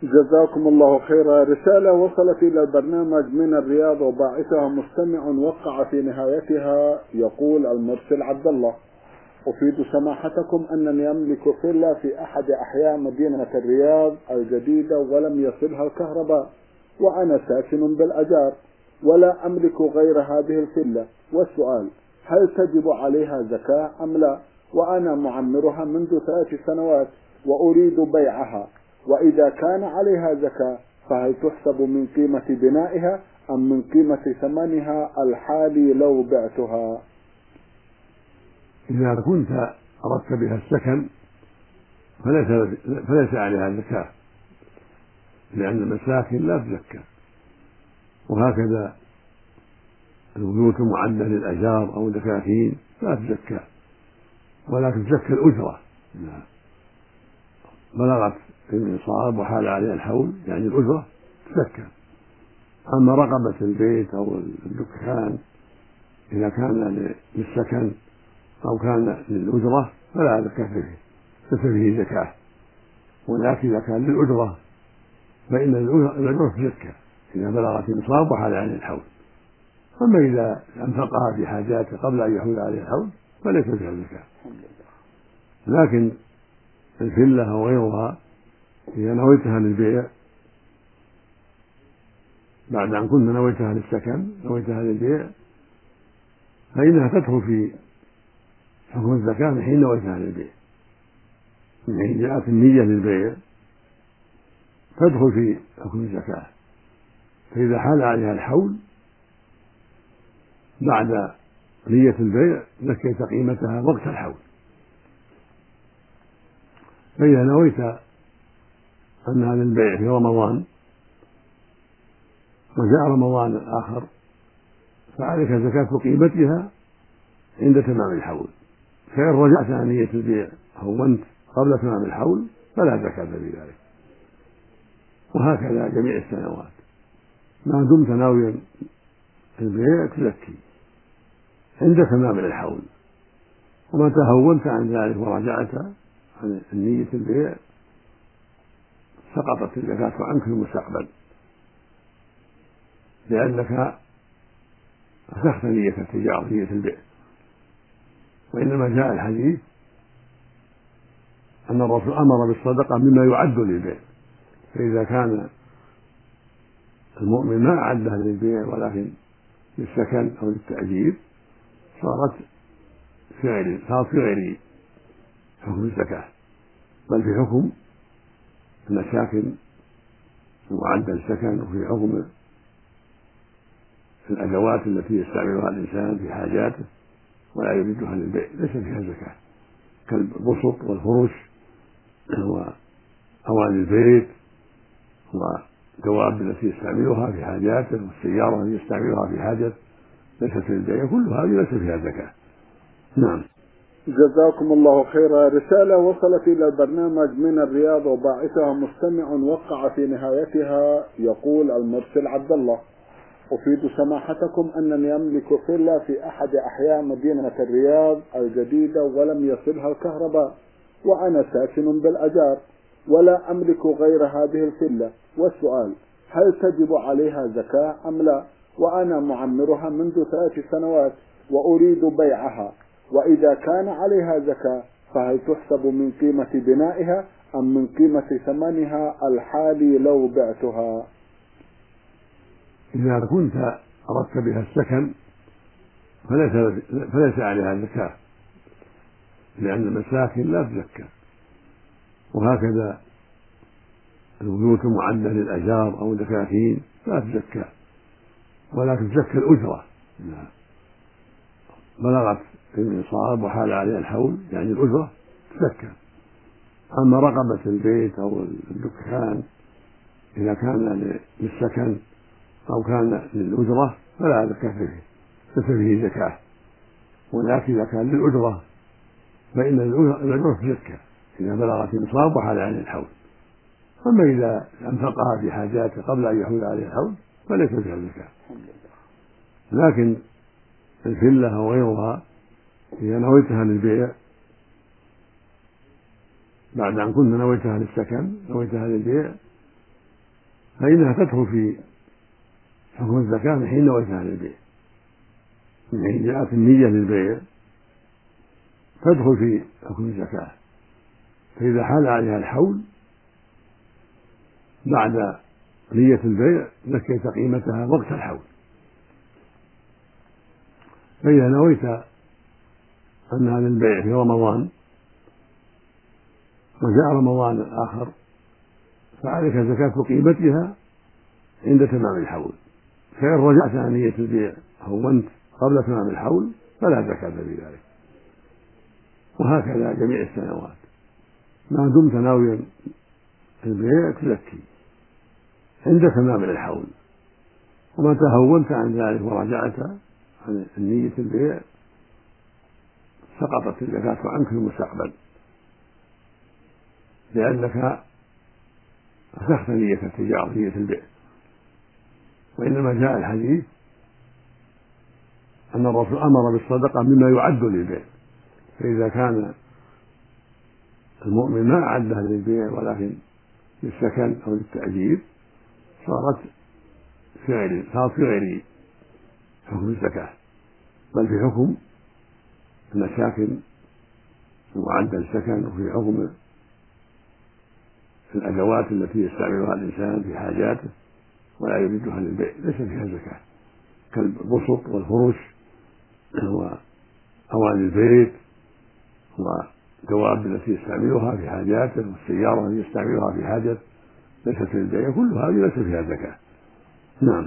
جزاكم الله خيرا. رسالة وصلت إلى البرنامج من الرياض وباعثها مستمع وقع في نهايتها. يقول المرسل عبد الله: أفيد سماحتكم أنني أملك فيلا في أحد أحياء مدينة الرياض الجديدة ولم يصلها الكهرباء، وأنا ساكن بالأجار ولا أملك غير هذه الفيلا، والسؤال: هل تجب عليها زكاة أم لا؟ وأنا معمرها منذ 3 سنوات وأريد بيعها، وإذا كان عليها زكاة فهل تحسب من قيمة بنائها أم من قيمة ثمنها الحالي لو بعتها؟ إذا كنت أردت بها السكن فليس عليها زكاة، لأن المساكن لا تزكى، وهكذا البيوت المعدة للأجار أو الدكاكين لا تزكى، ولكن تزكى الأجرة إذا بلغت النصاب وحال عليها الحول، يعني الأجرة تزكى. أما رقبة البيت أو الدكان إذا كان للسكن أو كان للأجرة فلا زكاة فيه، ليس فيه زكاة. ولكن إذا كان للأجرة فإن الأجرة تزكى إذا بلغت النصاب وحال عليه الحول. أما إذا أنفقها في حاجاته قبل أن يحول عليه الحول فليس فيها زكاة. لكن الفلة أو غيرها إذا نويتها للبيع بعد أن كنت نويتها للسكن نويتها للبيع فإنها تدخل في حكم الزكاة من حين نويتها للبيع، من حين جاءت النية للبيع تدخل في حكم الزكاة. فإذا حال عليها الحول بعد نية البيع زكيت قيمتها وقت الحول. فإذا نويت أنها للبيع في رمضان وجاء رمضان الآخر فعليك زكاة قيمتها عند تمام الحول. فإن رجعت عن نية البيع هونت قبل تمام الحول فلا زكاة في ذلك. وهكذا جميع السنوات ما دمت ناويا البيع تزكي عند تمام الحول، ومتى هونت عن ذلك ورجعت عن نية البيع سقطت الزكاة عنك في المستقبل، لأنك فسخت نية التجارة نية البيع. وإنما جاء الحديث أن الرسول أمر بالصدقة مما يعد للبيع، فإذا كان المؤمن ما أعدها للبيع ولكن للسكن أو للتأجير صارت في غير حكم الزكاة، بل في حكم المساكن المعدة للسكن، وفي حكم الأدوات التي يستعملها الإنسان في حاجاته ولا يريدها للبيع ليس فيها زكاة، كالبسط والفرش وأواني البيت والدواب التي يستعملها في حاجاته والسيارة التي يستعملها في حاجته ليست للبيع، كل هذه ليس فيها زكاة. نعم. جزاكم الله خيرا. رسالة وصلت إلى البرنامج من الرياض وباعثها مستمع وقع في نهايتها. يقول المرسل عبد الله: أفيد سماحتكم أنني أملك فيلا في أحد أحياء مدينة الرياض الجديدة ولم يصلها الكهرباء، وأنا ساكن بالأجار ولا أملك غير هذه الفيلا، والسؤال: هل تجب عليها زكاة أم لا؟ وأنا معمرها منذ 3 سنوات وأريد بيعها، وإذا كان عليها زكاة فهل تحسب من قيمة بنائها أم من قيمة ثمنها الحالي لو بعتها؟ إذا كنت أردت بها السكن فليس عليها زكاة، لأن المساكن لا تزكى، وهكذا البيوت المعدة للأجار أو الدكاكين لا تزكى، ولكن تزكى الأجرة إذا بلغت النصاب وحال عليها الحول، يعني الأجرة تزكى. أما رقبة البيت أو الدكان إذا كان للسكن أو كان للأجرة فلا زكاة فيه، ليس فيه زكاة. ولكن إذا كان للأجرة فإن الأجرة تزكى إذا بلغت النصاب وحال عليه الحول. أما إذا أنفقها في حاجاته قبل أن يحول عليه الحول فليس فيها زكاة. لكن الفلة أو غيرها إذا نويتها للبيع بعد أن كنت نويتها للسكن نويتها للبيع فإنها تدخل في حكم الزكاة من حين نويتها للبيع، من حين جاءت النية للبيع تدخل في حكم الزكاة. فإذا حال عليها الحول بعد نية البيع زكيت قيمتها وقت الحول. فإذا نويت أنها للبيع في رمضان وجاء رمضان آخر فعليك زكاة قيمتها عند تمام الحول. فإن رجعت عن نية البيع هونت قبل تمام الحول فلا زكاة في ذلك. وهكذا جميع السنوات ما دمت ناويا البيع تزكي عند تمام الحول، ومتى هونت عن ذلك ورجعت عن نية البيع سقطت الزكاة عنك في المستقبل، لأنك فسخت نية التجارة نية البيع. وإنما جاء الحديث أن الرسول أمر بالصدقة مما يعد للبيع، فإذا كان المؤمن ما أعدها للبيع ولكن للسكن أو للتأجير صارت في غير حكم الزكاة، بل في حكم المساكن المعدة للسكن، وفي حكم الأدوات التي يستعملها الإنسان في حاجاته ولا يريدها للبيع ليس فيها زكاة، كالبسط والفرش وأواني البيت والدواب التي يستعملها في حاجاته والسيارة التي يستعملها في حاجته ليست للبيع، كل هذه ليس فيها زكاة. نعم.